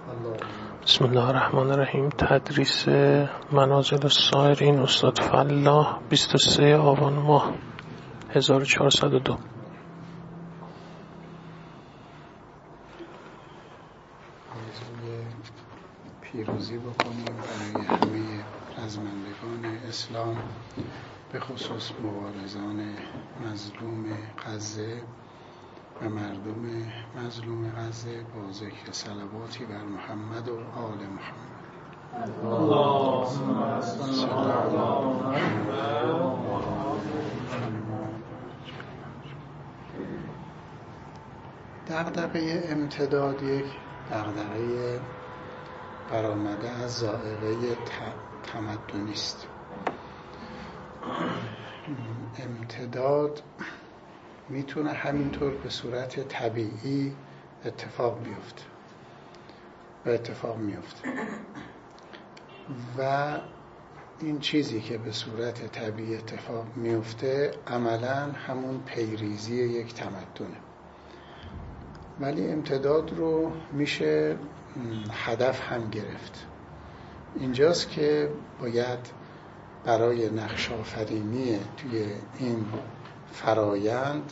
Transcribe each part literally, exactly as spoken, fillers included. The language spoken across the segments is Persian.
بسم الله الرحمن الرحیم. تدریس منازل السائرین استاد فلاح بیست و سوم آبان ماه هزار و چهارصد و دو. آرزوی پیروزی بکنیم برای همه رزمندگان اسلام، به خصوص مبارزان مظلوم غزه و مردم مظلوم غزه، با ذکر صلواتی بر محمد و آل محمد. اللهم صل علی محمد. دغدغه امتداد یک دغدغه برآمده از ذائقه تمدنی است. امتداد میتونه همینطور به صورت طبیعی اتفاق بیفته و اتفاق میفته و این چیزی که به صورت طبیعی اتفاق میفته عملاً همون پیریزی یک تمدنه. ولی امتداد رو میشه هدف هم گرفت. اینجاست که باید برای نقش آفرینی توی این فرایند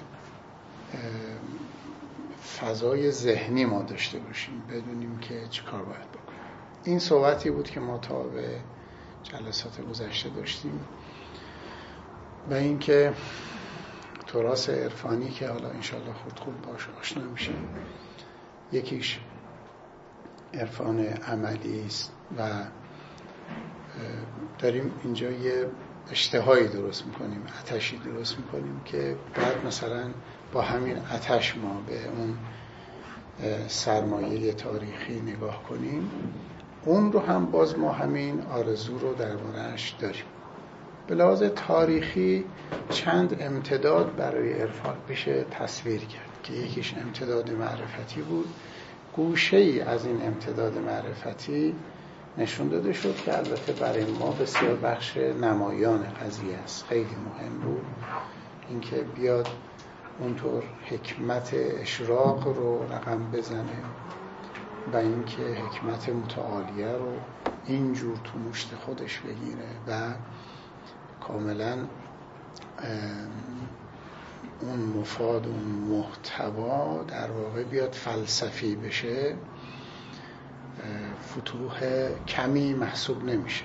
فضای ذهنی ما داشته باشیم، بدونیم که چه کار باید بکنیم. این صحبتی بود که ما تا به جلسات گذشته داشتیم و اینکه تراث عرفانی که حالا انشالله خود خود باش آشنا میشیم، یکیش عرفان عملی است و داریم اینجا یه اشتهایی درست میکنیم، آتشی درست میکنیم که بعد مثلا با همین آتش ما به اون سرمایه تاریخی نگاه کنیم. اون رو هم باز ما همین آرزو رو درباره‌اش داریم. به لحاظ تاریخی چند امتداد برای عرفان بشه تصویر کرد که یکیش امتداد معرفتی بود. گوشه ای از این امتداد معرفتی نشون داده شد که البته برای ما بسیار بخش نمایان قضیه است، خیلی مهم بود اینکه بیاد اونطور حکمت اشراق رو رقم بزنه و اینکه حکمت متعالیه رو اینجور تو مشت خودش بگیره و کاملا اون مفاد، اون محتوا در واقع بیاد فلسفی بشه. فتوح کمی محسوب نمیشه.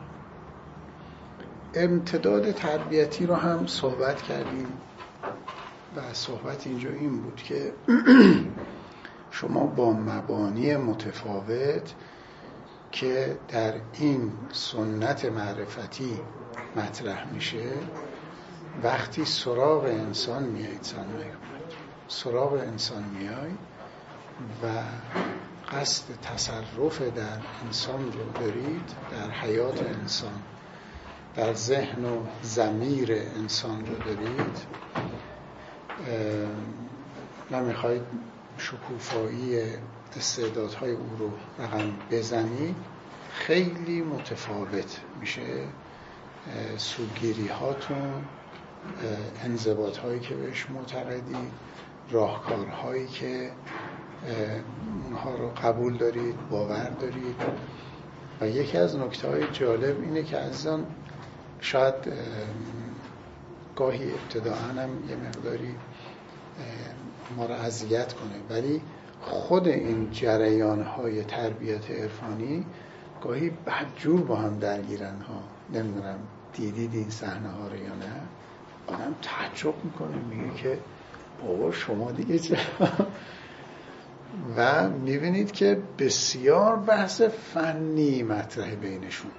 امتداد تربیتی رو هم صحبت کردیم و صحبت اینجا این بود که شما با مبانی متفاوت که در این سنت معرفتی مطرح میشه، وقتی سراغ انسان میایید، سراغ انسان میایید و قصد تصرف در انسان رو دارید، در حیات انسان، در ذهن و ضمیر انسان رو دارید، نمیخواید شکوفایی استعدادهای او رو رقم بزنید، خیلی متفاوت میشه سوگیری هاتون، انضباط هایی که بهش معتقدید، راهکارهایی که اونها رو قبول دارید، باور دارید. و یکی از نکته‌های جالب اینه که عزیزان شاید گاهی ابتداءً هم یه مقداری ما رو اذیت کنه، ولی خود این جریان‌های تربیت عرفانی گاهی بدجور با هم درگیرن ها. نمیدونم دیدید این صحنه ها رو یا نه؟ آدم تعجب میکنه، میگه که بابا شما دیگه چه؟ و میبینید که بسیار بحث فنی مطرح بینشون،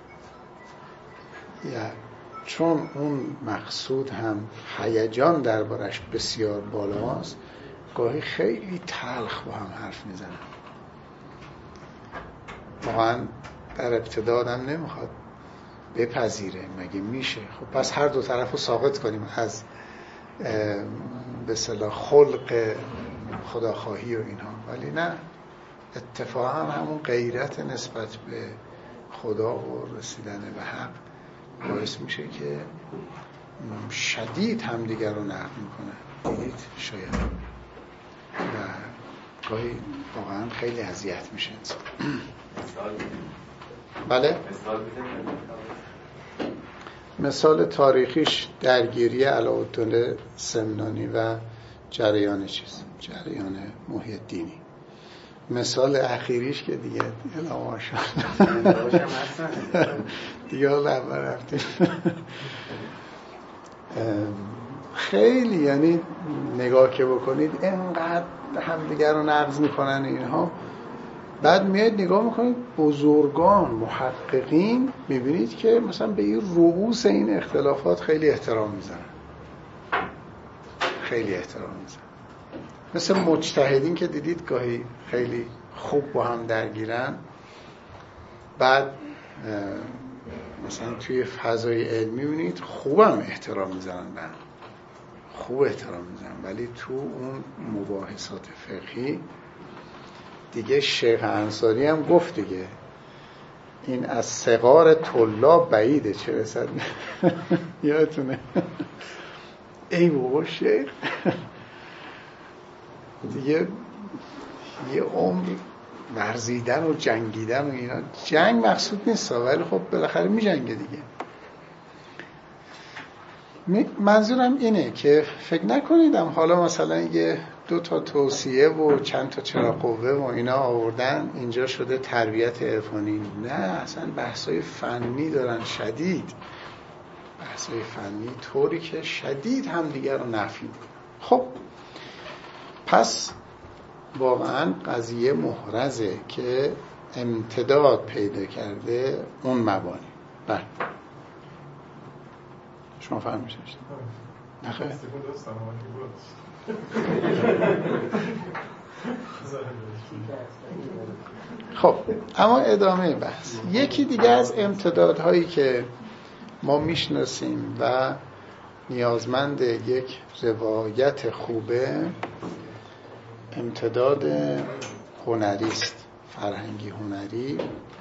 یا چون اون مقصود هم هیجان دربارش بسیار بالاست، گاهی خیلی تلخ با هم حرف میزنن. واقعا در ابتدادم نمیخواد بپذیره، مگه میشه؟ خب پس هر دو طرف رو ساقط کنیم از به اصطلاح خلق خداخواهی و اینها. ولی نه، اتفاقا همون غیرت نسبت به خدا و رسیدن به حق باعث میشه که شدید همدیگر رو نقد میکنه. دیدید شاید و گاهی واقعا خیلی اذیت میشه انسان. بله؟ مثال تاریخیش درگیری علاءالدین سمنانی و جریان چیز جریان محی الدینی. مثال اخیریش که دیگه الهام شد دیگه اول رفتیم خیلی، یعنی نگاه که بکنید اینقدر همدیگر رو نقض میکنن اینها، بعد میاد نگاه میکنید بزرگان محققین میبینید که مثلا به این رؤوس این اختلافات خیلی احترام میزنن، خیلی احترام میزنن. مثل مجتهدین که دیدید گاهی خیلی خوب با هم درگیرن، بعد مثلا توی فضای علمی میبینید خوبم احترام میزنن، به هم خوب احترام میزنن، ولی تو اون مباحثات فقهی دیگه شیخ انصاری هم گفت دیگه این از صغار طلاب بعیده، چه رسد یادتونه ای بابا شیخ دیگه یه عمر ورزیدن و جنگیدن و اینا، جنگ مقصود نیست ولی خب بالاخره می جنگه دیگه. منظورم اینه که فکر نکنیدم حالا مثلا یه دو تا توصیه و چند تا چراغ قوه و اینا آوردن اینجا شده تربیت عرفانی. نه، اصلا بحثای فنی دارن شدید، بحثای فنی طوری که شدید هم دیگر رو نفی میکنن. خب پس واقعا قضیه محرزه که امتداد پیدا کرده اون مبانی. بله شما فهمیدید؟ نه خیر. خب اما ادامه بحث. یکی دیگه از امتدادهایی که ما میشناسیم و نیازمند یک روایت خوبه، امتداد هنری است، فرهنگی هنری،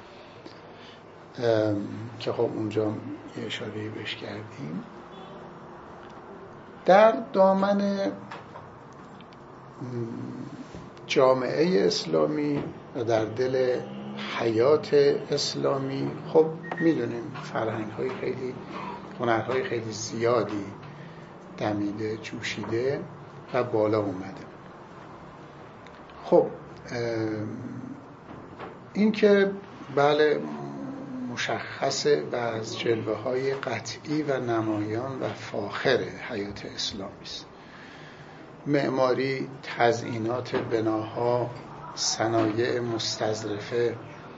که خب اونجا یه اشاره‌ای بهش کردیم. در دامن جامعه اسلامی و در دل حیات اسلامی خب میدونیم فرهنگ‌های خیلی، هنرهای خیلی زیادی دمیده، جوشیده و بالا اومده. خب این که بله مشخصه و از جلوه های قطعی و نمایان و فاخر حیات اسلامی است. معماری، تزئینات بناها، صنایع مستظرفه،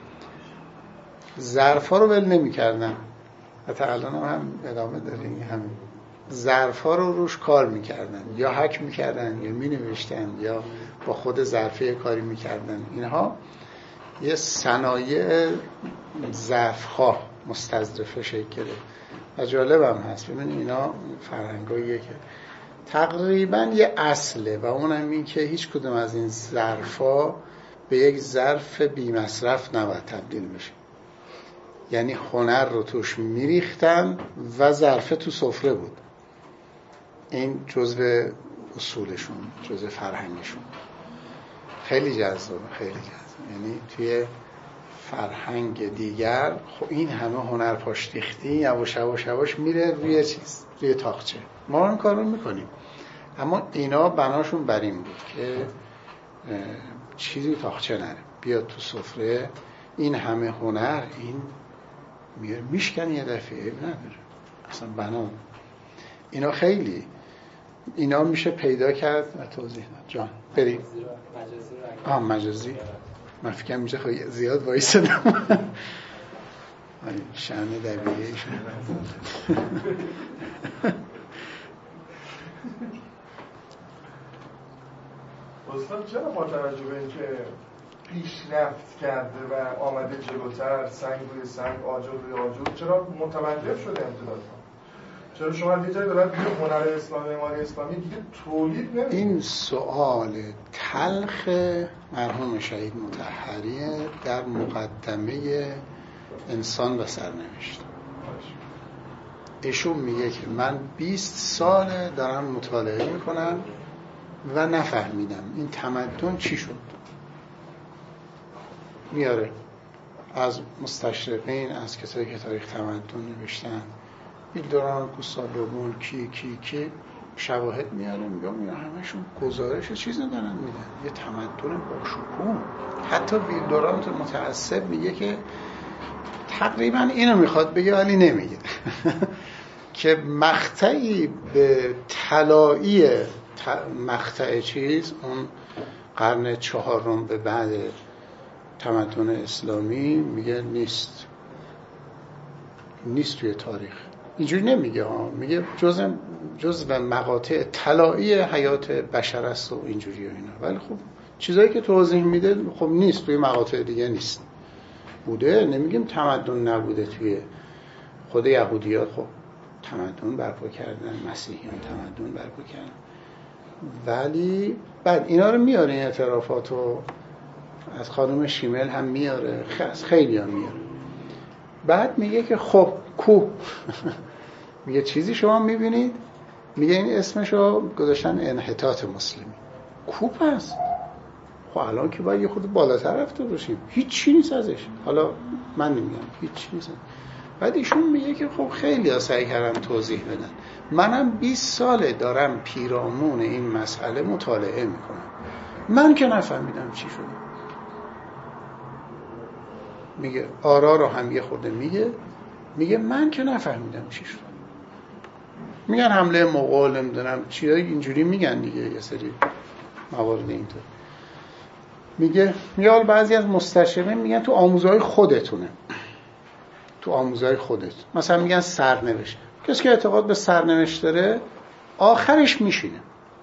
ظرفا رو ول نمی کردن، حتی الان هم ادامه داریم، همین ظرفا رو روش کار میکردن، یا حک میکردن یا می نوشتن یا با خود ظرفه کاری میکردن. اینها یه صنایع ظرف‌ها مستظرفه شکل گرفت و جالب هم هست. ببینید اینا فرهنگاییه که تقریبا یه اصله و اونم این که هیچ کدوم از این ظرف‌ها به یک ظرف بی مصرف نباید تبدیل بشه. یعنی هنر رو توش میریختن و ظرفه تو سفره بود. این جزء اصولشون، جزء فرهنگشون. خیلی جذاب، خیلی جذاب. یعنی توی فرهنگ دیگر خب این همه هنر پاش ریختی یواش یواش یواش میره روی چیز، روی تاقچه. ما این کارو میکنیم، اما اینا بناشون بر این بود که چیزی تاقچه نره، بیاد تو سفره. این همه هنر این میره میشکن یه دفعه نداره اصلا بنا. اینا خیلی اینا میشه پیدا کرد و توضیح داد. جان بریم آه مجازی من فکرم میشه خیلی زیاد وایسادم شأن دبیعه شد. استاد چرا با توجه به اینکه پیشرفت کرده و آمده جلوتر، سنگ روی سنگ، آجر روی آجر، چرا متوقف شده امتداد؟ چرا شما یه جایی دارد که هنر اسلامی، معماری اسلامی دیگه تولید نمی‌کنه؟ این سوال تلخ مرحوم شهید مطهری در مقدمه انسان و سرنوشت. ایشون میگه که من بیست ساله دارم مطالعه میکنم و نفهمیدم این تمدن چی شد. میاره از مستشرقین، از کسایی که تاریخ تمدن نوشتن، ویلدوران، گوستاو کی کی کی شواهد میاره، میگم اینا همشون گزارش چیز ندارن میدن، یه تمدن با شکوه. حتی ویلدوران متعصب میگه که تقریبا اینو میخواد بگه ولی نمیگه که مقطعی به طلایی مقطع چیز اون قرن چهارم به بعد تمدن اسلامی میگه نیست نیست توی تاریخ. اینجوری نمیگه ها، میگه جزء جزء مقاطع طلایی حیات بشر است و اینجوری و اینا، ولی خب چیزایی که توضیح میده خب نیست توی مقاطع دیگه نیست. بوده، نمیگیم تمدن نبوده توی خود یهودیات، خب تمدن برپا کردن، مسیحیان تمدن برپا کردن، ولی بعد اینا رو میاره، این اعترافاتو از خانم شیمل هم میاره، از خیلی هم میاره. بعد میگه که خب کو میگه چیزی شما میبینید، میگه این اسمشو گذاشتن انحطاط مسلمی. کو پس خب الان که باید یه خود بالاتر رفته باشیم، هیچ چی نیست ازش. حالا من نمیگم هیچ چی نیست. بعد ایشون میگه که خب خیلی ها سعی کردن توضیح بدن، منم بیست ساله دارم پیرامون این مسئله مطالعه میکنم، من که نفهمیدم چی شده. میگه آرا رو هم یه خورده میگه میگه من که نفهمیدم چی شد. میگن حمله مغول، نمیدونم چیزای اینجوری میگن دیگه، یه سری موارد اینطور. میگه میال بعضی از مستشرقین میگن تو آموزهای خودتونه، تو آموزهای خودت، مثلا میگن سرنوشت. کسی که اعتقاد به سرنوشت داره آخرش میشینه.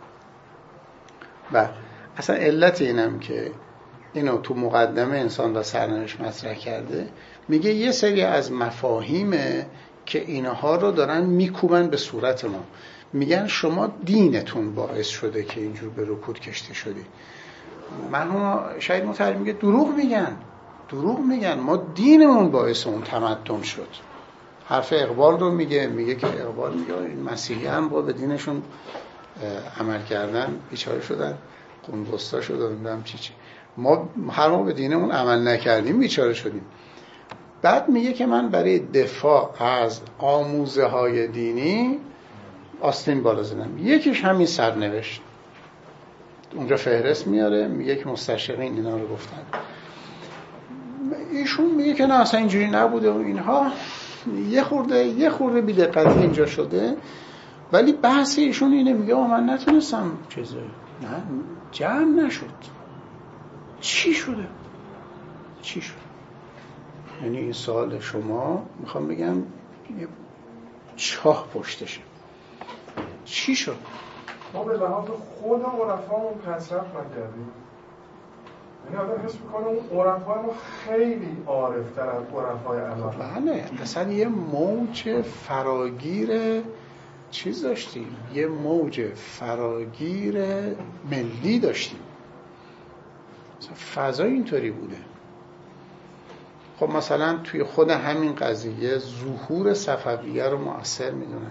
و اصلا علت اینم که اینو تو مقدمه انسان و سرنوشت مطرح کرده، میگه یه سری از مفاهیمه که اینها رو دارن میکوبن به صورت ما. میگن شما دینتون باعث شده که اینجور به رکود کشته شدی. من شاید متعلم میگه دروغ میگن، دروغ میگن، ما دینمون باعث اون تمدن شد. حرف اقبال رو میگه، میگه که اقبال میگه این مسیحی هم با به دینشون عمل کردن بیچاره شدن، قنبستا شدن، نمیدونم چی چی. ما هر ما به دینمون عمل نکردیم بیچاره شدیم. بعد میگه که من برای دفاع از آموزه های دینی آستین بالا زدم. یکیش همین سرنوشت. اونجا فهرست میاره، میگه که مستشرقین اینا رو گفتن. ایشون میگه که نه اصلا اینجوری نبوده و اینها. یه خورده یه خورده بی‌دقتی اینجا شده، ولی بحث ایشون اینه، میگه من نتونستم چیزه، نه جمع نشد. چی شده؟ چی شد؟ یعنی این سوال شما میخوام بگم یه چاه پشتشه. چی شد؟ ما به لحاظ خود عرفامون پیشرفت نکردیم. یعنی آدم حس میکنه اون عرفای ما خیلی عارفتر از عرفای الان. بله، اصلا یه موج فراگیر چیز داشتیم، یه موج فراگیر ملی داشتیم. فضا اینطوری بوده. خب مثلا توی خود همین قضیه ظهور صفویه رو مؤثر میدونن.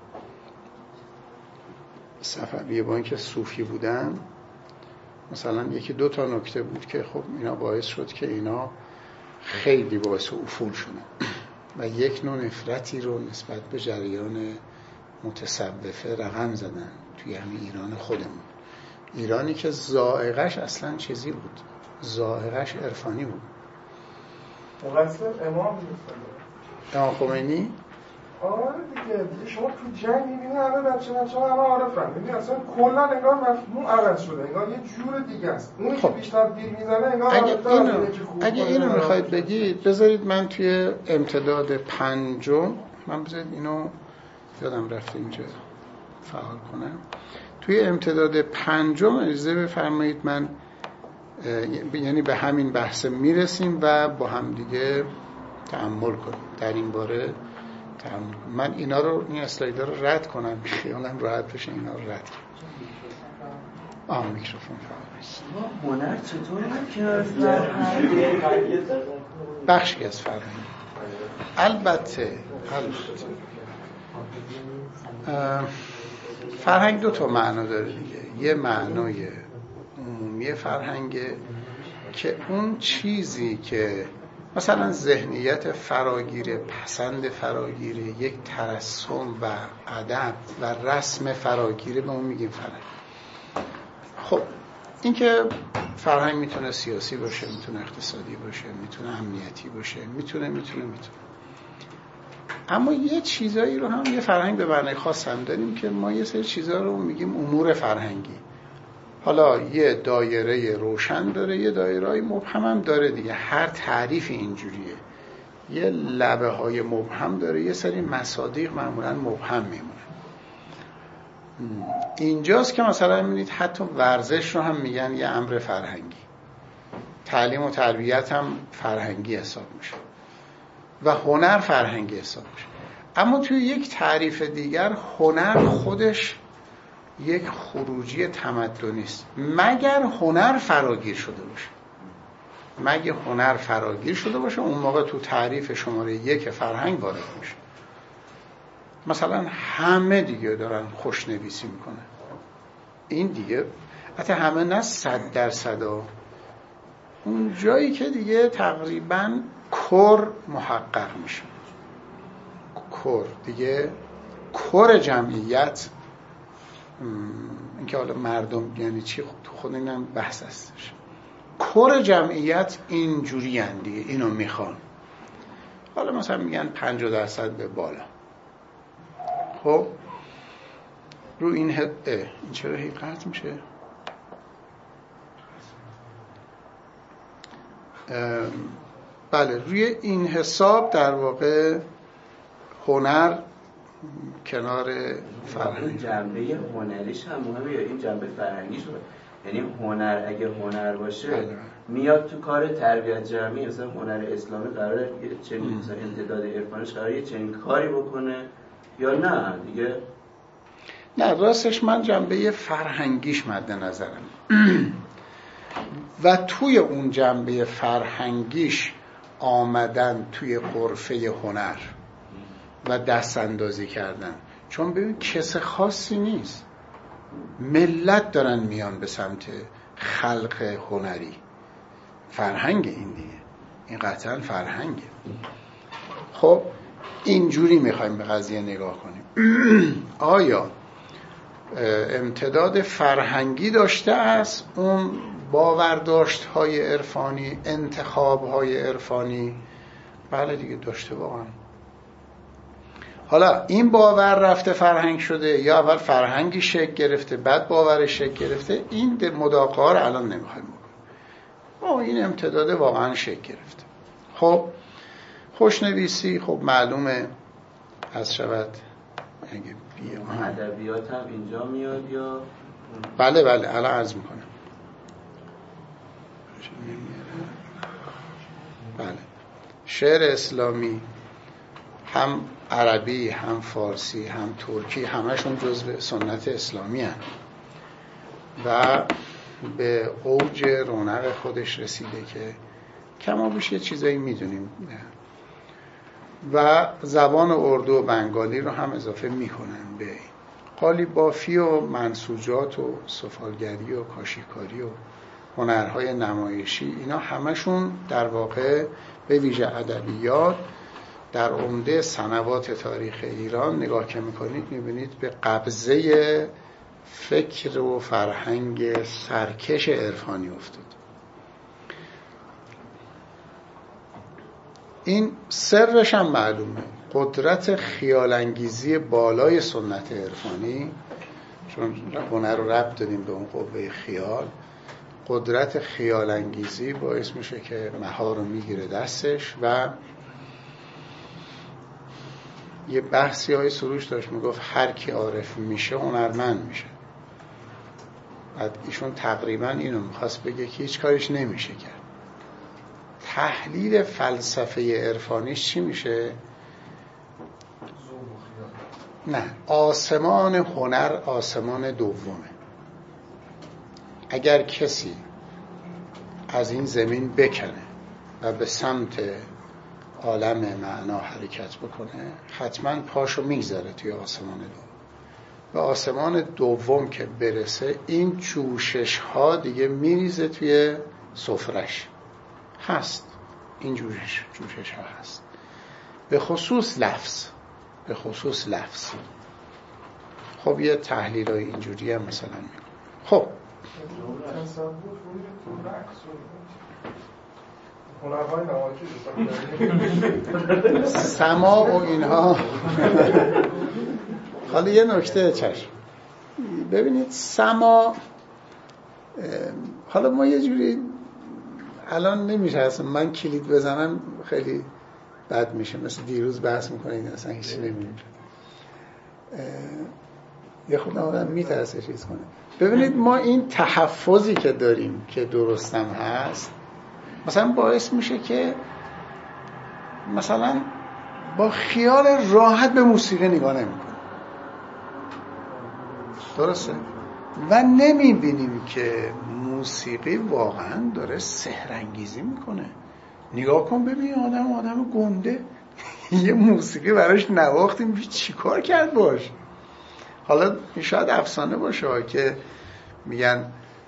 صفویه با اینکه صوفی بودن، مثلا یکی دو تا نکته بود که خب اینا باعث شد که اینا خیلی باعث افول شدن و یک نوع نفرتی رو نسبت به جریان متصوفه رقم زدن توی همین ایران خودمون. ایرانی که ذائقه‌اش اصلا چیزی بود، ذائقه‌اش عرفانی بود. مقصر امام امام خمینی؟ آره دیگه، شما تو جنگ میبینی همه بچه بچه ها همه عارفن، میبینی اصلا کلا انگار مفهوم عوض شده، انگار یه جور دیگه است. اونی خب. که بیشتر دیر میزنه انگار اگه عارف‌تر اینو, از که خوب اگه اینو میخواید بگید، بذارید من توی امتداد پنجم، من بذارید اینو یادم رفته اینجا فعال کنم. توی امتداد پنجم اجازه بفرمایید من یعنی به همین بحث میرسیم و با هم دیگه تأمل کنیم در این باره. تأمل. من اینا رو، این اسلایدها رو رد کنم، خیالم راحت بشه اینا رو رد کنم. آه میکروفون فعال نیست. هنر چطوره که از فرهنگ بخشی از فرهنگ البته البته فرهنگ دو تا معنا داره دیگه. یه معنای عمومی فرهنگ، که اون چیزی که مثلا ذهنیت فراگیر، پسند فراگیر، یک ترسم و ادب و رسم فراگیر، به اون میگیم فرهنگ. خب این که فرهنگ میتونه سیاسی باشه، میتونه اقتصادی باشه، میتونه امنیتی باشه، میتونه میتونه میتونه اما یه چیزایی رو هم یه فرهنگ به معنی خاص هم داریم که ما یه سری چیزا رو میگیم امور فرهنگی. حالا یه دایره روشن داره، یه دایره‌ای مبهم هم داره دیگه. هر تعریف اینجوریه. یه لبه های مبهم داره، یه سری مصادیق معمولا مبهم میمونه. اینجاست که مثلا میبینید حتی ورزش رو هم میگن یه امر فرهنگی، تعلیم و تربیت هم فرهنگی حساب میشه و هنر فرهنگی حساب میشه. اما توی یک تعریف دیگر هنر خودش یک خروجی تمدنی است، مگر هنر فراگیر شده باشه. مگه هنر فراگیر شده باشه اون موقع تو تعریف شماره یک فرهنگ وارد میشه. مثلا همه دیگه دارن خوشنویسی میکنه، این دیگه حتی همه نه صد درصد ها، اون جایی که دیگه تقریبا کور محقق میشه، کور دیگه، کور جمعیت. اینکه حالا مردم یعنی چی تو خود اینم بحث هستش. کور جمعیت اینجوری هن دیگه، اینو میخوان. حالا مثلا میگن پنجاه درصد به بالا. خب رو این ه... این چرا هی قطع میشه؟ بله، روی این حساب در واقع هنر کنار فرهنگ، جنبه هنریش هم مهمه یا این جنبه فرهنگیش رو؟ یعنی هنر اگه هنر باشه بله. میاد تو کار تربیت جمعی، مثلا هنر اسلامی قراره چنین مثلا امتداد عرفانیش قراره یه چنین کاری بکنه یا نه دیگه؟ نه راستش من جنبه فرهنگیش مد نظرم و توی اون جنبه فرهنگیش آمدن توی غرفه هنر و دست اندازی کردن. چون ببین کس خاصی نیست، ملت دارن میان به سمت خلق هنری. فرهنگ این دیگه، این قطعا فرهنگه. خب اینجوری میخوایم به قضیه نگاه کنیم. آیا امتداد فرهنگی داشته است اون باورداشت های عرفانی، انتخاب های عرفانی؟ بله دیگه داشته واقعا. حالا این باور رفته فرهنگ شده یا اول فرهنگی شکل گرفته بعد باورش شکل گرفته، این مداقه رو الان نمیخوایم بکنیم. آه این امتداد واقعا شکل گرفته. خب خوشنویسی خب معلومه از شود اگه بیام ادبیات هم اینجا میاد یا بله بله الان عرض میکنم. بله شعر اسلامی هم عربی هم فارسی هم ترکی همشون جزو سنت اسلامی هستند و به اوج رونق خودش رسیده که کما بیش یه چیزایی میدونیم و زبان اردو و بنگالی رو هم اضافه میکنن به قالی بافی و منسوجات و سفالگری و کاشیکاری و هنرهای نمایشی، اینا همشون در واقع به ویژه ادبیات در عمده سنوات تاریخ ایران نگاه که میکنید میبینید به قبضه فکر و فرهنگ سرکش عرفانی افتاد. این سرش هم معلومه، قدرت خیالانگیزی بالای سنت عرفانی، چون هنر رو ربط دادیم به اون قوه خیال. قدرت خیالانگیزی باعث میشه که مها رو میگیره دستش و یه بحثی های سروش داشت میگفت هر کی عارف میشه هنرمند میشه. بعد ایشون تقریبا اینو میخواست بگه که هیچ کارش نمیشه کرد. تحلیل فلسفه عرفانیش چی میشه؟ نه، آسمان هنر آسمان دومه. اگر کسی از این زمین بکنه و به سمت عالم معنا حرکت بکنه حتما پاشو میگذاره توی آسمان دوم. و آسمان دوم که برسه این جوشش ها دیگه میریزه توی سفرش هست، این جوشش جوشش ها هست، به خصوص لفظ به خصوص لفظ. خب یه تحلیل های اینجوری هم مثلا میکنه. خب سما و اینها. حالا یه نکته چشم ببینید، سما حالا ما یه جوری الان نمیشه اصلا من کلید بزنم خیلی بد میشه، مثل دیروز بحث میکنید اصلا هیچی نمیدونم، یه خود آدم میترسه چیز کنه. ببینید ما این تحفظی که داریم که درستم هست مثلا باعث میشه که مثلا با خیال راحت به موسیقی نگاه نمیکنیم، درسته؟ و نمیبینیم که موسیقی واقعا داره سحرانگیزی میکنه. نگاه کن ببین آدم آدم گنده یه موسیقی براش نواختیم چی کار کرد باش. حالا این شاید افسانه باشه که میگن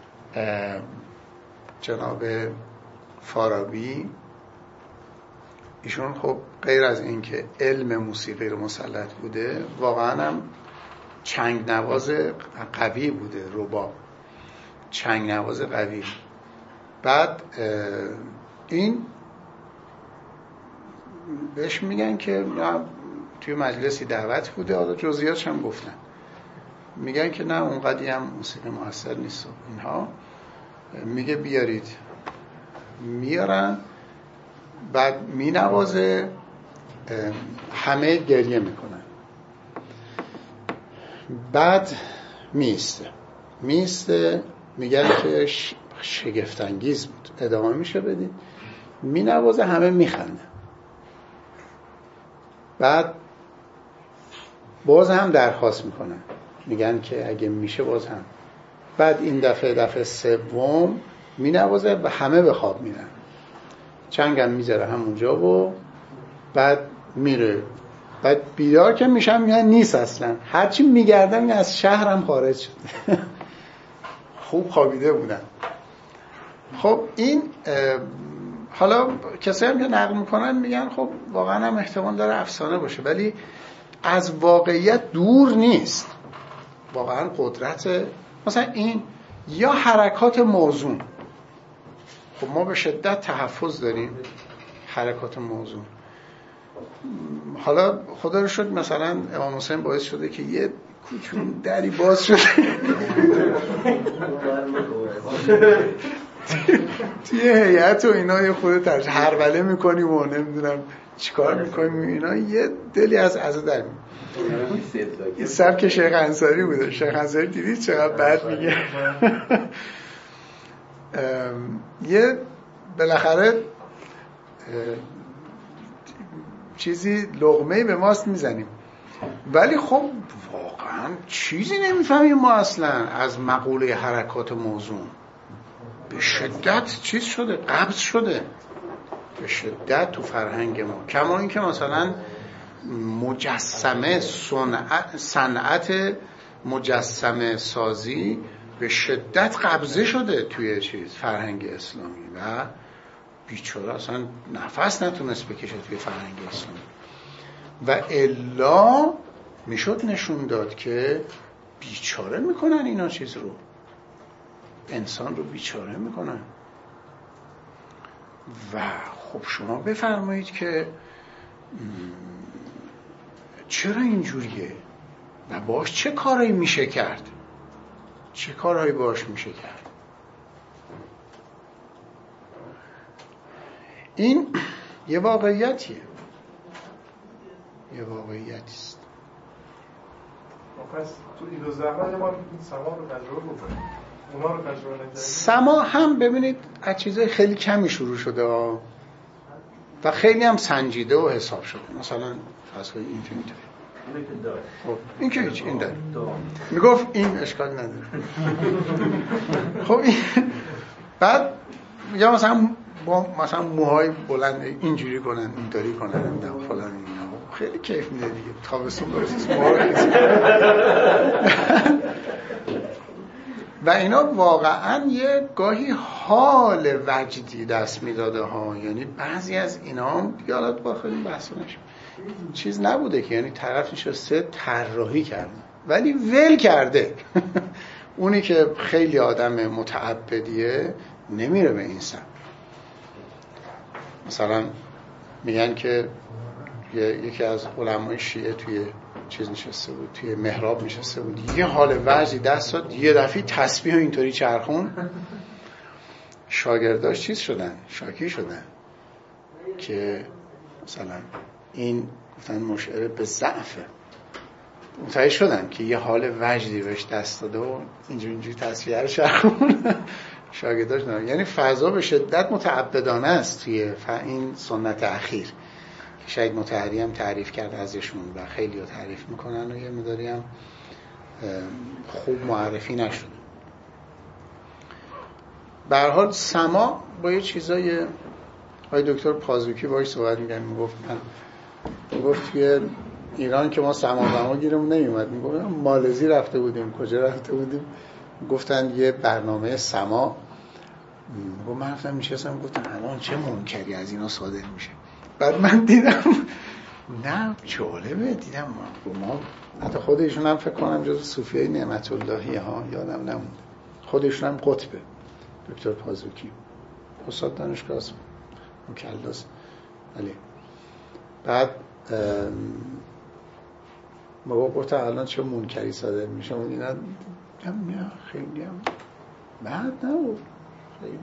جناب فارابی ایشون خب غیر از این که علم موسیقی رو مسلط بوده واقعا هم چنگ نواز قوی بوده، رباب چنگ نواز قوی. بعد این بهش میگن که توی مجلسی دعوت بوده، حالا جزئیاتش هم گفتن، میگن که نه اونقدی هم موسیقی موثر نیست و اینها. میگه بیارید، میارن، بعد مینوازه، همه گریه میکنن، بعد میسته میسته میگن که شگفت‌انگیز بود، ادامه میشه بدید، مینوازه، همه میخنده، بعد باز هم درخواست میکنن، میگن که اگه میشه باز هم، بعد این دفعه دفعه سوم مینوازه و همه به خواب میرن، چنگم میذاره همونجا و بعد میره، بعد بیدار که میشن میگن نیست اصلا، هرچی میگردن از شهرم خارج شد خوب خوابیده بودن. خب این حالا کسایی هم که نقل میکنن میگن خب واقعا هم احتمال داره افسانه باشه، ولی از واقعیت دور نیست. واقعا قدرت مثلا این یا حرکات موزون، خب ما به شدت تحفظ داریم حرکات موزون. حالا خدا رو شکر مثلا امام حسین باعث شده که یه کوچون دری باز شده توی هیئت و اینا یه خود ترش هربله میکنیم و نمیدونم چیکار میکنیم اینا، یه دلی از از در این سر که شیخ انصاری بوده. شیخ انصاری دیدید چقدر بد میگه یه بالاخره چیزی لقمه‌ای به ماست میزنیم، ولی خب واقعا چیزی نمیفهمیم ما اصلا از مقوله حرکات موزون. به شدت چیز شده، قبض شده به شدت تو فرهنگ ما، کما این که مثلا مجسمه صنعت صنعت مجسمه سازی به شدت قبضه شده توی چیز فرهنگ اسلامی و بیچاره اصلا نفس نتونست بکشه توی فرهنگ اسلامی. و الا میشد نشون داد که بیچاره میکنن اینا، چیز رو، انسان رو بیچاره میکنن. و خب شما بفرمایید که چرا اینجوریه و باش چه کارایی میشه کرد، چه کارهایی باش میشه کرد. این یه واقعیتیه، یه واقعیتیست. پس تو این دو زمان ما سما رو تجربه بکنیم، اونا رو تجربه نکردیم. سما هم ببینید از چیزای خیلی کمی شروع شده و خیلی هم سنجیده و حساب شده. مثلا فرض کنید این اینطوری خب این که هیچ، این داره میگفت این اشکال نداره خب این بعد یا مثلا با مثلا موهای بلند اینجوری کنن، اینطوری کنن، نمیدونم فلان، اینا خیلی کیف میده دیگه. تابستون درست موها رو و اینا واقعا یه گاهی حال وجدی دست میداده ها. یعنی بعضی از اینا دیگه حالا با خیلی بحث نشیم چیز نبوده که یعنی طرف نشسته طراحی کرده ولی ول کرده. اونی که خیلی آدم متعبدیه نمیره به این سمت. مثلا میگن که یکی از علمای شیعه توی چیز نشسته بود، توی محراب نشسته بود، یه حال وجدی دست داد، یه دفعه تسبیح اینطوری چرخون، شاگرداش چیز شدن، شاکی شدن که مثلا این گفتن مشعر به ضعفه. متوجه شدن که یه حال وجدی بهش دست داده و اینجوری اینجوری تسبیح رو چرخون. شاگرداش نه. یعنی فضا به شدت متعبدانه است توی این سنت اخیر که شاید مطهری هم تعریف کرده ازشون و خیلی ها تعریف میکنن و یه مداری هم خوب معرفی نشده. به هر حال سما با یه چیزای آقای دکتر پازوکی باهاش صحبت می‌کردم، میگفت من میگفت که ایران که ما سما بما گیرمون نمیومد، میگفت مالزی رفته بودیم، کجا رفته بودیم، گفتن یه برنامه سما. میگم من رفتم میشستم گفتم الان چه منکری از اینا صادر میشه. بعد من دیدم نه جالبه، دیدم ما ما حتی خودشون هم فکر کنم جز صوفیای نعمت اللهی ها، یادم نموند، خودشون هم قطبه دکتر پازوکی استاد دانشگاه است مکلس. ولی بعد ما گفتم الان چه منکری صادر میشه، اون اینا هم خیلی هم بعد نبود خیلی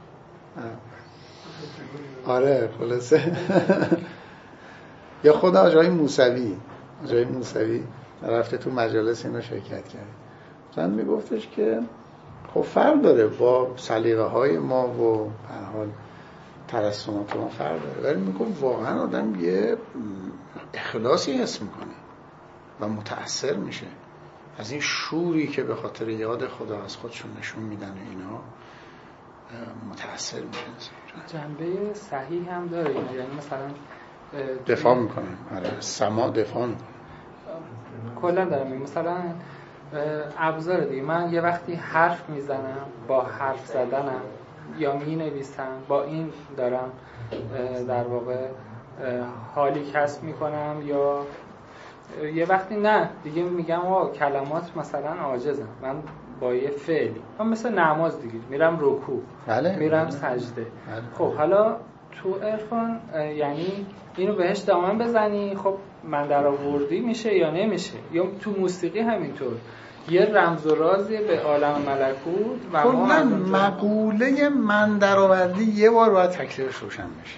آره خلاصه. یا خدا آجای موسوی آجای موسوی رفته تو مجالس اینا شرکت کرد، مثلا میگفتش که خب فرق داره با سلیقه های ما و به حال ترسمات ما فرق داره، ولی میگم واقعا آدم یه اخلاصی حس میکنه و متأثر میشه از این شوری که به خاطر یاد خدا از خودشون نشون میدن و اینا متأثر میشه. جنبه صحیح هم داره اینا، یعنی مثلا دفاع میکنه. آره سما دفاع میکنه کلا دارم. مثلا ابزار دیگه، من یه وقتی حرف میزنم با حرف زدنم یا می نویسم با این دارم در واقع حالی کسب میکنم، یا یه وقتی نه دیگه میگم آه کلمات مثلا عاجزم، من با یه فعلی من مثل نماز دیگه میرم رکوع بله. میرم سجده. بله. خب حالا تو عرفان یعنی اینو بهش دامن بزنی خب من در آوردی میشه یا نمیشه، یا تو موسیقی همینطور یه رمز و رازی به عالم ملکوت و کلا مقوله من در آوردی یه بار باید تکلیفش روشن بشه.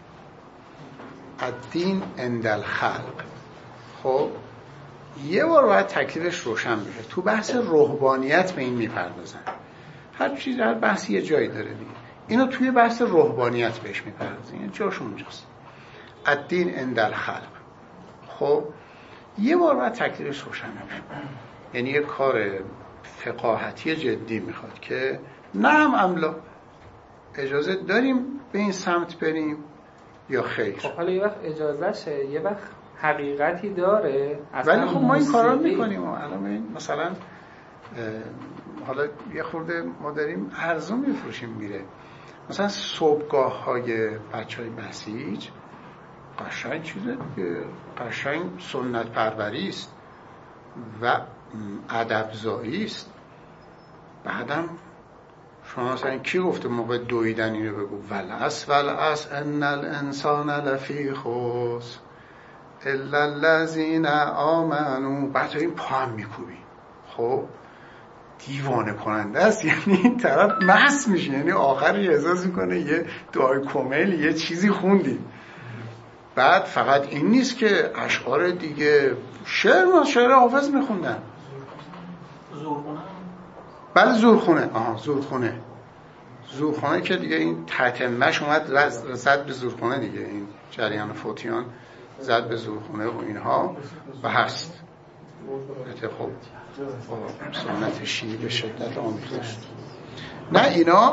الدین عند الخلق، خب یه بار باید تکلیفش روشن بشه. تو بحث روحانیت به این میپردازن، هر چیز هر بحثی یه جایی داره دیگه، اینو توی بحث روحانیت بهش میپردازن، یعنی جاش اونجاست. الدین عند الخلق، خب یه بار باید تکلیفش روشن بشه. یعنی یه کار فقاهتی جدی میخواد که نعم املا اجازه داریم به این سمت بریم یا خیر. خب حالا یه وقت اجازهشه، یه وقت حقیقتی داره، ولی خب ما این کارا میکنیم. الان مثلا حالا یه خورده ما داریم ارزون میفروشیم میره، مثلا صبحگاه های بچه های بسیج قشنگ چیزه که قشنگ سنت پروری است و ادب زایی است. بعدم شما مثلا کی گفته موقع دویدن اینو بگو ولعصر ولعصر ان الانسان لفی خسر الا الذین آمنوا، بعد این پا هم میکوبی. خب دیوانه کننده است، یعنی این طرف مست میشه، یعنی آخرش احساس میکنه یه دعای کمیل یه چیزی خوندیم. بعد فقط این نیست که اشعار دیگه، شعر ما شعر حافظ میخوندن. زورخونه؟ بله زورخونه. آها زورخونه زورخونه که دیگه این تتمهش اومد رسد به زورخونه دیگه، این جریان فوتیان زد به زورخونه و اینها و هست. خب سنت شیعی به شدت آمیخته شد. نه اینا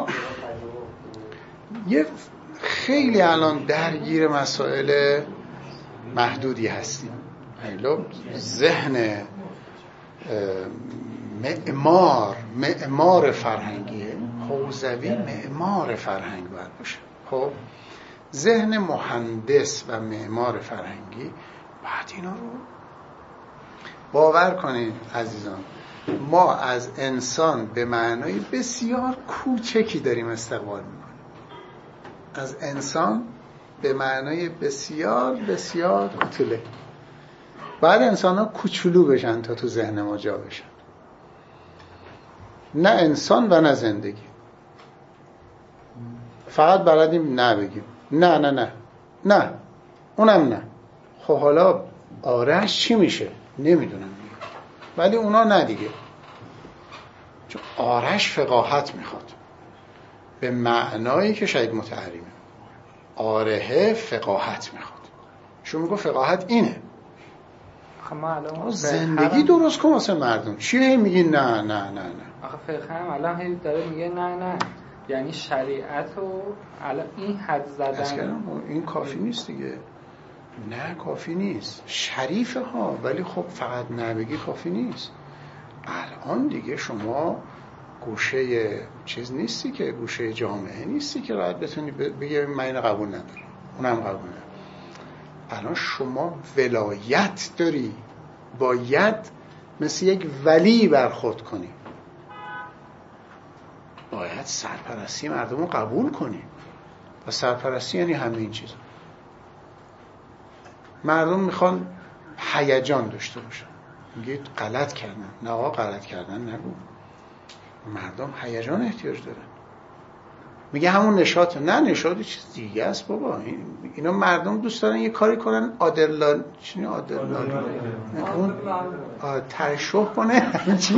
یه خیلی الان درگیر مسائل محدودی هستیم. ذهن معمار معمار فرهنگیه، حوزوی معمار فرهنگ باید باشه. خب ذهن مهندس و معمار فرهنگی بعد اینا رو باور کنید عزیزان، ما از انسان به معنای بسیار کوچکی داریم استقبال میکنیم. از انسان به معنای بسیار بسیار کوچوله. بعد انسان ها کوچولو بشن تا تو ذهن ما جا بشن. نه انسان و نه زندگی. فقط بلدیم نه بگیم نه نه نه نه اونم نه. خب حالا آرش چی میشه؟ نمیدونم، ولی اونا نه دیگه. چون آرش فقاهت میخواد به معنایی که شاید متحریمه. آرهه فقاهت میخواد. شما میگو فقاهت اینه. زندگی درست کن واسه مردم. چیه میگی نه نه نه نه؟ آخه فقه هم الان هی داره میگه نه نه، یعنی شریعت و الان این حد زدن این کافی نیست دیگه. نه کافی نیست، شریفه ها، ولی خب فقط نبگی کافی نیست. الان دیگه شما گوشه چیز نیستی که، گوشه جامعه نیستی که راحت بتونی بگی من اینو قبول ندارم اونم قبول ندارم. الان شما ولایت داری، باید مثل یک ولی برخورد کنی، باید سرپرستی مردم رو قبول کنی. و سرپرستی یعنی همه این چیز. مردم میخوان هیجان داشته باشن، میگید غلط کردن. نه آقا غلط کردن نگو، مردم هیجان احتیاج دارن. میگه همون نشاطه. نه نشاط چیز دیگه است بابا. اینا مردم دوست دارن یه کاری کنن آدرلان چی آدرلان اون ترشح کنه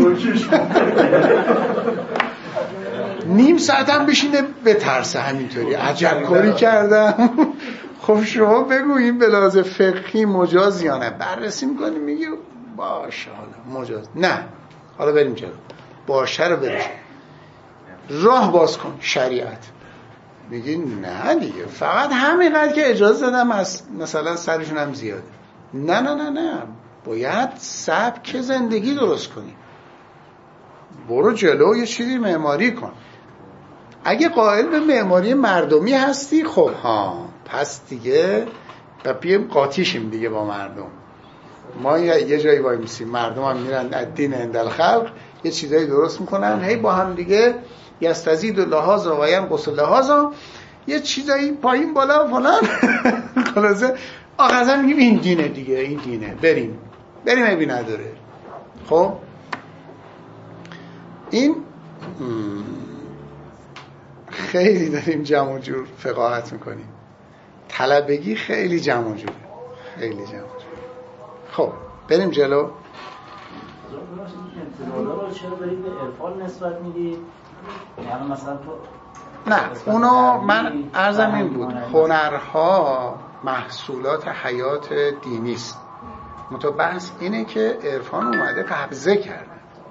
نیم ساعت هم بشینه به ترسه همینطوری عجب کاری کردم. خب شما بگو این به لحاظ فقهی مجاز یا نه؟ بررسی میکنی میگی باشه حالا مجاز. نه حالا بریم جلو. باشه رو بریم راه باز کن شریعت. میگی نه دیگه فقط همینقدر که اجازه دادم از مثلا سرشون هم زیاده. نه نه نه نه، باید سبک زندگی درست کنی. برو جلو یه چیزی معماری کن. اگه قائل به معماری مردمی هستی خب ها پس دیگه بیم قاطیشیم دیگه با مردم. ما یه جایی وای میسیم، مردم هم میرن الدین عند الخلق یه چیزایی درست میکنن، هی با هم دیگه یستزید و لحاظ و ینقص و لحاظ یه چیزایی پایین بالا فلان. خلاصه آخرا میگیم این دینه دیگه، این دینه، بریم بریم ابی نداره. خب این خیلی داریم جمع و جور فقاهت میکنیم. طلبگی خیلی جمع و جوره، خیلی جمع و جور. خب بریم جلو. انتظارا رو چرا برید به عرفان نسبت میدید؟ یعنی مثلا تو نه اونو من عرضم این بود، هنرها محصولات حیات دینی است. متو بحث اینه که عرفان اومده قبضه کرده.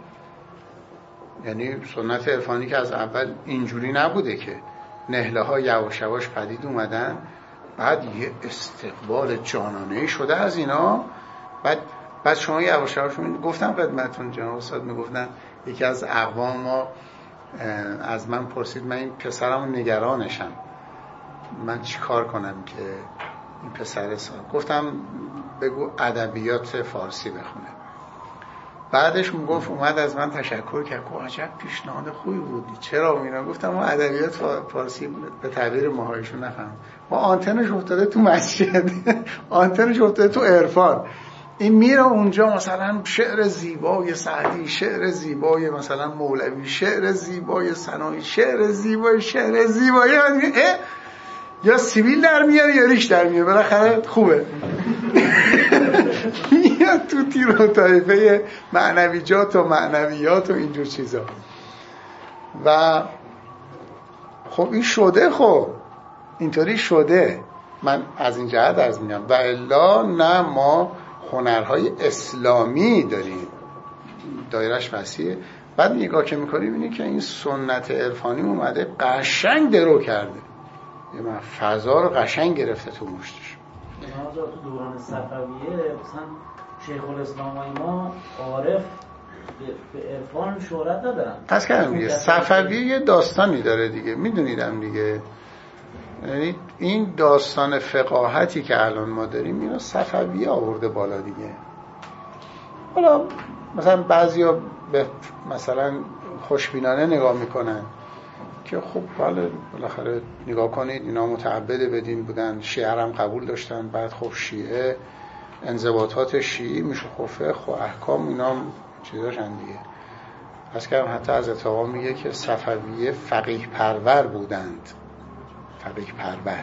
یعنی سنت عرفانی که از اول اینجوری نبوده که نهله ها یواش یواش پدید اومدن، بعد یه استقبال جانانه‌ای شده از اینا. بعد بعد شما یواش یواش گفتم خدمتتون جناب استاد میگفتن یکی از اقوام ما از من پرسید من این پسرمو نگرانشم، من چی کار کنم که این پسر سال. گفتم بگو ادبیات فارسی بخونه. بعدش میگفت اومد از من تشکر کرد، گفت عجب پیشنهاد خوبی بودی، چرا مینا؟ گفتم ما ادبیات فارسی به تعبیر ماهایشون نفهم، ما آنتنش افتاده تو مسجد، آنتنش افتاده تو عرفان. این میره اونجا مثلا شعر زیبای سعدی، شعر زیبای مثلا مولوی، شعر زیبای سنایی، شعر زیبای شعر زیبای یا سیبیل در میاره یا ریش در میاره، بالاخره خوبه. میاد تو تیر و طایفه معنویات و معنویات و اینجور چیزا. و خب این شده، خب اینطوری شده. من از این جهت عرض میگم و الا نه، ما هنرهای اسلامی داریم، دایرش وسیعه. بعد نگاه که میکنیم اینه که این سنت عرفانی اومده قشنگ درو کرده، یه من فضا رو قشنگ گرفته تو مشتش. تو دوران صفویه مثلا شیخ الاسلام و ما عارف به عرفان شهرت ندارن. پس کردم دیگه صفوی یه داستانی داره دیگه، میدونیدم دیگه. یعنی این داستان فقاهتی که الان ما داریم اینو صفوی آورده بالا دیگه. حالا مثلا بعضیا به مثلا خوشبینانه نگاه میکنن که خب حالا بالاخره نگاه کنید اینا متعبد بدین بودن، شیعه هم قبول داشتن، بعد خب شیعه انضباطات شیعی میشه خب خب احکام اینا چیزاشن دیگه. پس که حتی از اتفاقا میگه که صفویه فقیه پرور بودند، فقیه پرور.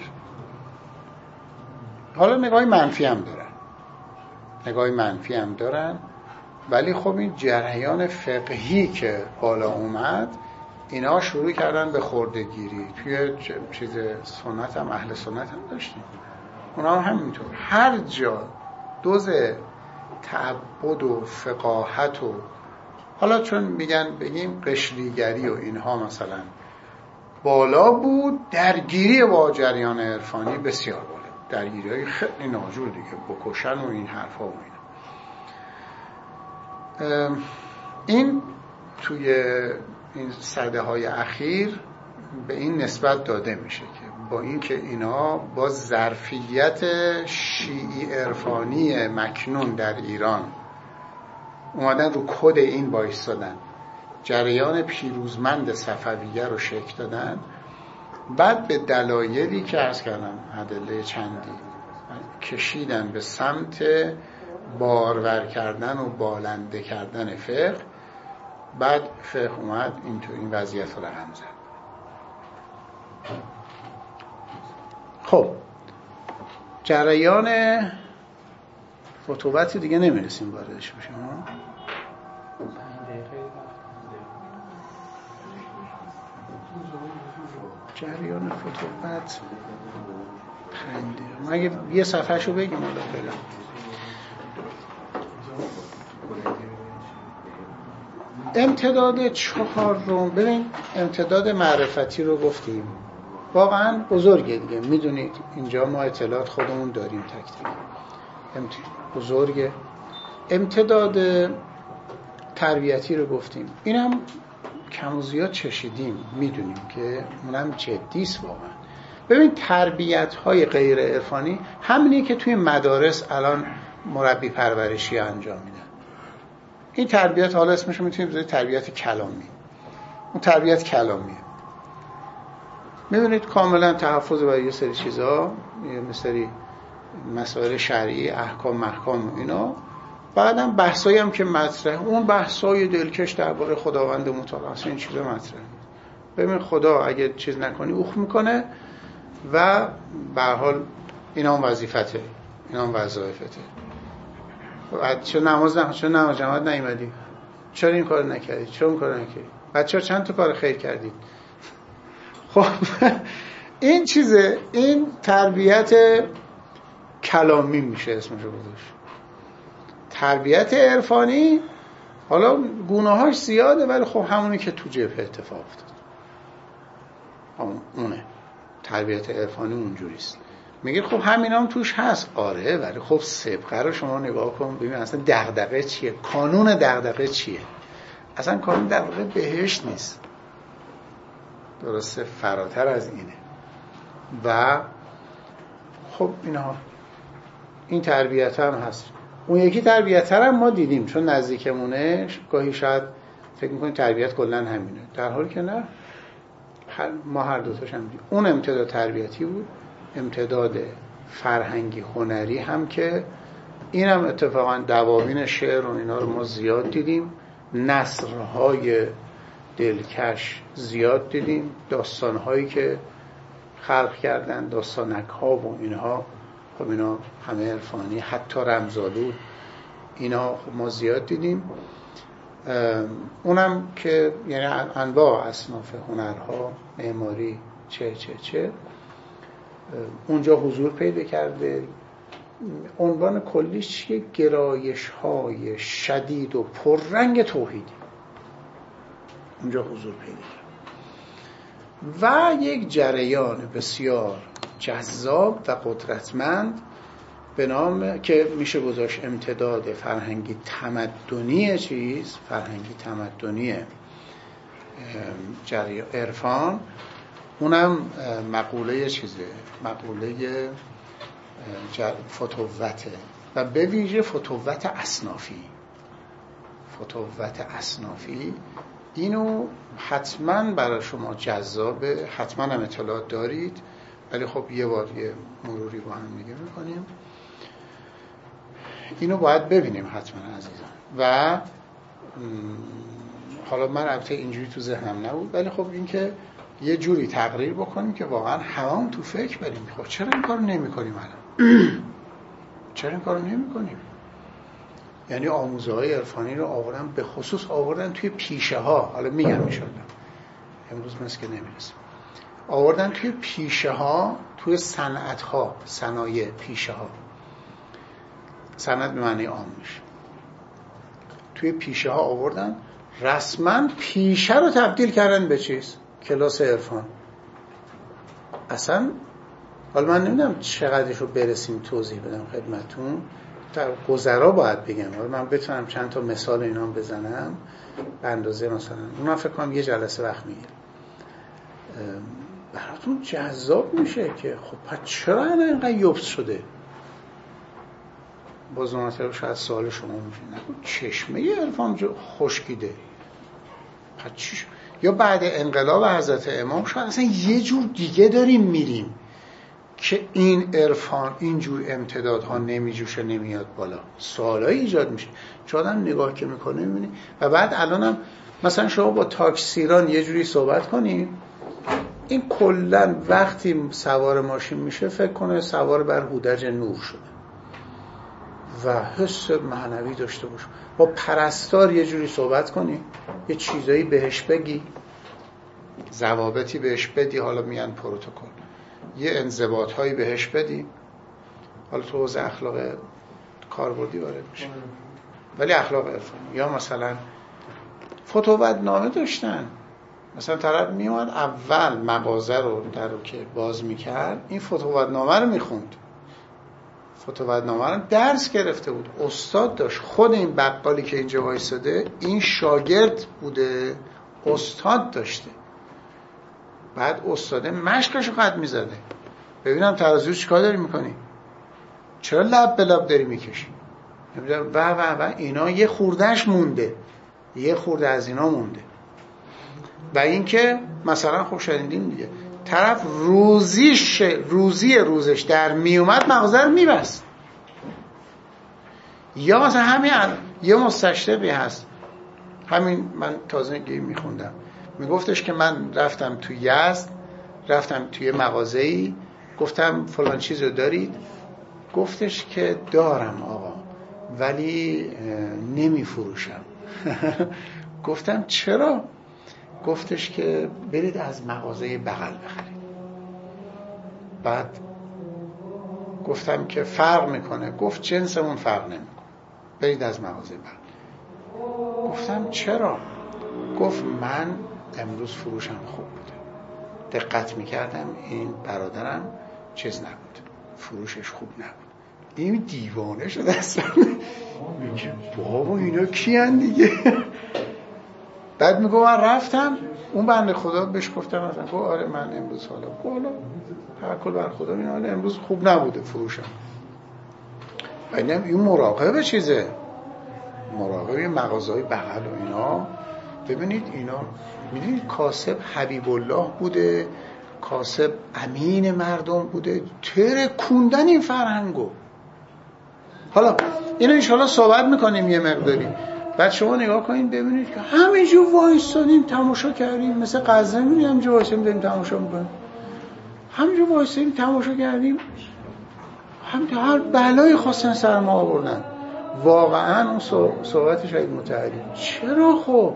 حالا نگاه منفی هم دارن، نگاه منفی هم دارن، ولی خب این جریان فقهی که بالا اومد اینا شروع کردن به خردگیری. توی چیز سنت هم اهل سنت هم داشتیم، اونا هم همینطور. هر جا دوز تعبد و فقاهت و حالا چون میگن بگیم قشریگری و اینها مثلا بالا بود، درگیری با جریان عرفانی بسیار بالا، درگیری های خیلی ناجور دیگه، بکشن و این حرفا و اینا. این توی این سده های اخیر به این نسبت داده میشه که با اینکه اینا با ظرفیت شیعی عرفانی مکنون در ایران اومدن رو کد این بایستادن، جریان پیروزمند صفویه رو شکل دادن، بعد به دلایلی که عرض کردم ادله چندی کشیدن به سمت بارور کردن و بالنده کردن فقه. بعد فقه اومد این تو این وضعیت رو رقم زد. خب جریان فتوبت دیگه نمیرسیم واردش بشیم. جریان فتوبت خنده مگه یه صفحهشو بگیم حالا فعلا. امتداد چهار رو ببین، امتداد معرفتی رو گفتیم، واقعا بزرگه دیگه، میدونید اینجا ما اطلاعات خودمون داریم تک تک، امت... بزرگه. امتداد تربیتی رو گفتیم، اینم کم و زیاد چشیدیم، میدونیم که اونم جدیست واقعا. ببین تربیت های غیر عرفانی همینی که توی مدارس الان مربی پرورشی انجام میدن. این تربیت حالا اسمش رو میتونیم بذاریم تربیت کلامی. اون تربیت کلامیه. میدونید کاملا تحفظ برای یه سری چیزا، یه سری مسائل شرعی، احکام محکام و اینا. بعدم بحثایی هم که مطرح، اون بحثای دلکش درباره خداوند متعال، اصلا این چیزا مطرح. ببین خدا اگه چیز نکنی اوخ میکنه و به هر حال اینا هم وظیفته، اینا هم وظایفته. چرا نماز نه، چرا نماز جماعت نیومدی، چرا این کار نکردی، چرا اون کار نکردی، بچه‌ها چند تا کار خیر کردید. خب این چیزه، این تربیت کلامی میشه اسمشو گذاشت. تربیت عرفانی حالا گونه‌هاش زیاده، ولی خب همونی که تو جبهه اتفاق افتاد اونه. تربیت عرفانی اونجوریست. میگه خب همینا هم توش هست، آره، ولی خب سابقه رو شما نگاه کن ببین اصلا دغدغه چیه، کانون دغدغه چیه. اصلا کانون دغدغه بهشت نیست، درسته، فراتر از اینه. و خب اینها این تربیت هم هست. اون یکی تربیت هم ما دیدیم چون نزدیکمونه، گاهی شاید فکر میکنیم تربیت کلا همینه، در حالی که نه، ما هر دوتاش هم دیدیم. اون امتداد تربیتی بود، امتداد فرهنگی هنری هم که این هم اتفاقا دواوین شعر و اینا رو ما زیاد دیدیم، نثرهای دلکش زیاد دیدیم، داستانهایی که خلق کردن، داستانک ها و اینها، خب اینا همه عرفانی، حتی رمزآلود، اینا خب ما زیاد دیدیم. اونم که یعنی انواع اصناف هنرها، معماری، چه چه چه اونجا حضور پیدا کرده. عنوان کلیش چیه؟ گرایش های شدید و پررنگ توحیدی اونجا حضور پیدا کرد و یک جریان بسیار جذاب و قدرتمند به نام که میشه گذاشت امتداد فرهنگی تمدنی چیز فرهنگی تمدنی جریان عرفان، اونم مقوله چیزه، مقوله فتوته و به ویژه فتوت اصنافی. فتوت اصنافی اینو حتما برای شما جذابه، حتما هم اطلاعات دارید، ولی خب یه بار یه مروری با هم دیگه میکنیم. اینو باید ببینیم حتما عزیزان. و حالا من البته اینجوری تو ذهنم نبود، ولی خب این که یه جوری تقریر بکنیم که واقعا هممون تو فکر بریم. خب چرا این کارو نمی‌کنیم الان؟ چرا این کارو نمی‌کنیم؟ یعنی آموزه‌های عرفانی رو آوردن، به خصوص آوردن توی پیشه ها. حالا میگم ان شاءالله امروز مثل که نمیرسیم. آوردن توی پیشه ها، توی صنعت ها، صنایع، پیشه ها. صنعت به معنی عام میشه. توی پیشه ها آوردن، رسما پیشه رو تبدیل کردن به چیز؟ کلاس عرفان. اصلا حالا من نمیدونم چقدرش رو برسیم توضیح بدم خدمتون، در گذرا باید بگم، حالا من بتونم چند تا مثال اینا هم بزنم به اندازه مثلا اونم فکر کنم یه جلسه وقت میگیره، براتون جذاب میشه که خب پس چرا اینقدر یبس شده؟ باز مناسب شاید سوال شما میشه نگو چشمه عرفان خشکیده پس چی شد؟ یا بعد انقلاب حضرت امام شاید اصلا یه جور دیگه داریم میریم که این عرفان اینجور امتدادها نمیجوشه نمیاد بالا، سوالایی ایجاد میشه. چون آدم نگاه که میکنه میبینی. و بعد الانم مثلا شما با تاکسیران یه جوری صحبت کنی، این کلن وقتی سوار ماشین میشه فکر کنه سوار بر هودج نور شده و حس معنوی داشته باشه. با پرستار یه جوری صحبت کنی، یه چیزایی بهش بگی، ضوابطی بهش بدی، حالا میان پروتکل، یه انضباط هایی بهش بدی، حالا تو حوزه اخلاق کاربردی وارد میشه، ولی اخلاق عرفانی. یا مثلا فتوت نامه داشتن، مثلا طرف میومد اول مغازه رو در رو که باز میکرد این فتوت نامه رو میخوند، فتوت نامه رو درس گرفته بود، استاد داشت. خود این بقالی که اینجا وایساده این شاگرد بوده، استاد داشته، بعد استاده مشقشو خط میزده. ببینم ترازو چیکار داری میکنی، چرا لب به لب داری میکشی، نمیدونم و و و اینا. یه خوردهش مونده، یه خورده از اینا مونده. و اینکه مثلا خب شنیدیم دیگه، طرف روزیش روزی روزش در میومد مغازه رو میبست. یا مثلا همین یه مستشرقی هست، همین من تازه گیم میخوندم، میگفتش که من رفتم تو یزد، رفتم توی مغازه‌ای، گفتم فلان چیز رو دارید؟ گفتش که دارم آقا ولی نمیفروشم. گفتم چرا؟ گفتش که برید از مغازه بغل بخرید. بعد گفتم که فرق میکنه. گفت جنسمون فرق نمیکنه، برید از مغازه بغل. گفتم چرا؟ گفت من امروز فروشم خوب بوده، دقت میکردم این برادرم چیز نبود، فروشش خوب نبود. این دیوانه شده اصلا، میگه بابا اینا کیان دیگه. بعد میگه من رفتم اون بنده خدا بهش گفتم مثلا گفت آره من امروز حالا حالا توکل بر خدا این حالا امروز خوب نبوده فروشم. اینم این مراقبه چیزه، مراقبه مغازه‌های بغل و اینا. ببینید اینا میدونید کاسب حبیب الله بوده، کاسب امین مردم بوده، تره کندن این فرهنگو. حالا اینو انشالله صحبت میکنیم یه مقداری، بعد شما نگاه کنین ببینید که همینجور وایستادیم تماشا کردیم، مثل قزوین همینجور وایستادیم داریم تماشا میکنیم، همینجور وایستادیم تماشا کردیم، همینجور هر بلایی خواستن سر ما آوردن. واقعا اون صحبت شاید متحری چرا خب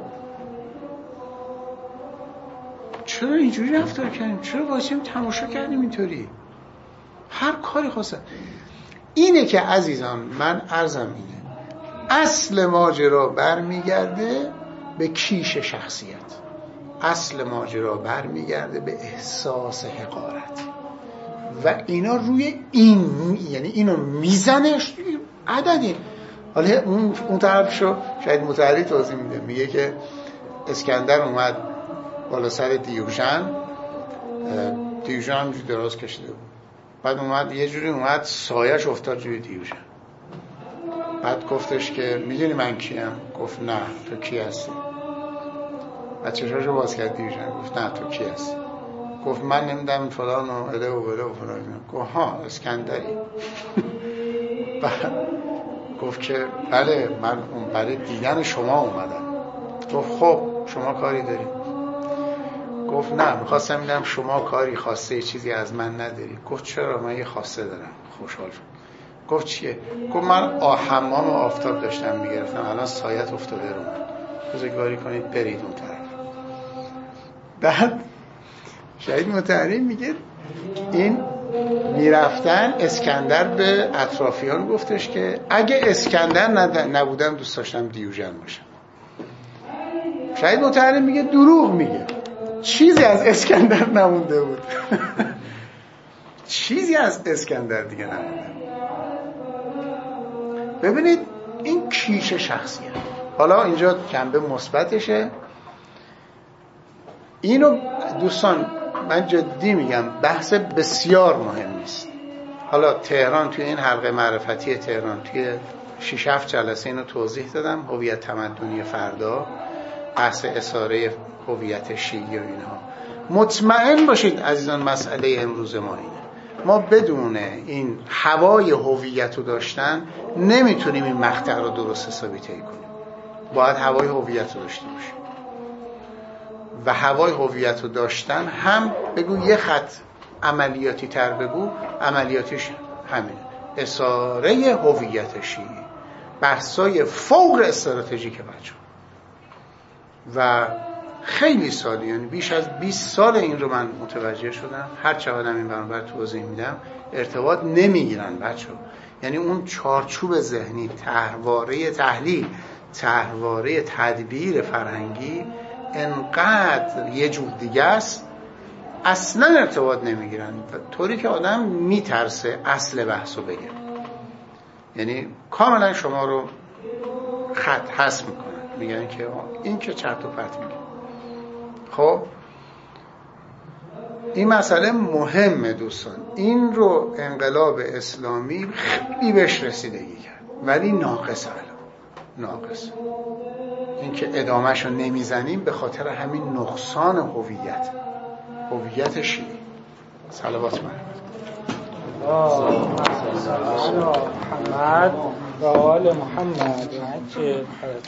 چرا اینجوری رفتار کردیم، چرا وایسیم تماشا کردیم اینطوری، هر کاری خواستن. اینه که عزیزان من عرضم اینه، اصل ماجرا برمیگرده به کیش شخصیت، اصل ماجرا برمیگرده به احساس حقارت. و اینا روی این، یعنی اینو میزنش عددی. حالا اون اون طرفشو شاید متحری توضیح میده، میگه که اسکندر اومد بالا سر دیوژن، دیوژن همجوری دراز کشیده بود، بعد اومد یه جوری اومد سایش افتاد روی دیوژن، بعد گفتش که میدونی من کیم؟ گفت نه. تو کی هستی؟ بعد چشاشو باز کرد دیوژن، گفت نه تو کی هستی؟ گفت من نمیدونم فلان و اله و بله و فلان. گفت ها اسکندری. بعد گفت که بله من اون برای دیدن شما اومدم. گفت خب شما کاری داری؟ گفت نه میخواستم ببینم شما کاری خواسته چیزی از من نداری. گفت چرا؟ من یه خواسته دارم. خوشحال شد. گفت چیه؟ گفت من حمام آفتاب داشتم میگرفتم، الان سایت افتاده رو من، بزرگواری کنید برید اون طرف. بعد شهید مطهری میگه این میرفتن، اسکندر به اطرافیان گفتش که اگه اسکندر نبودم دوست داشتم دیوژن باشم. شهید مطهری میگه دروغ میگه، چیزی از اسکندر نمونده بود. چیزی از اسکندر دیگه نمونده. ببینید این کیش شخصیه. حالا اینجا جنبه مثبتشه. اینو دوستان من جدی میگم بحث بسیار مهمی است. حالا تهران توی این حلقه معرفتی تهران توی شش هفت جلسه اینو توضیح دادم، هویت تمدنی فردا، بحث اساره هویت شیعی و اینها. مطمئن باشید عزیزان مسئله امروز ما اینه، ما بدون این هوای هویت رو داشتن نمیتونیم این مقطع رو درست حسابی طی کنیم. باید هوای هویت رو داشته باشیم و هوای هویت رو داشتن هم بگو یه خط عملیاتی تر بگو، عملیاتیش همینه، اساره هویت شیعی، بحثای فوق استراتژیک بچه و خیلی سالی، یعنی بیش از بیست سال این رو من متوجه شدم. هر چقدرم این برنامه توضیح میدم ارتباط نمیگیرن بچه، یعنی اون چارچوب ذهنی، طرحواره تحلیل، طرحواره تدبیر فرهنگی انقدر یه جور دیگه است، اصلا ارتباط نمیگیرن، طوری که آدم میترسه اصل بحثو بگه. یعنی کاملا شما رو خط حس میکنن، میگن که این که چرت و پرت میگه. خب این مسئله مهمه دوستان. این رو انقلاب اسلامی خیلی بهش رسیدگی کرد، ولی ناقص الان ناقص. این که ادامهش رو نمیزنیم به خاطر همین نقصان هویت هویت شیعی. صلوات محمد و آل محمد.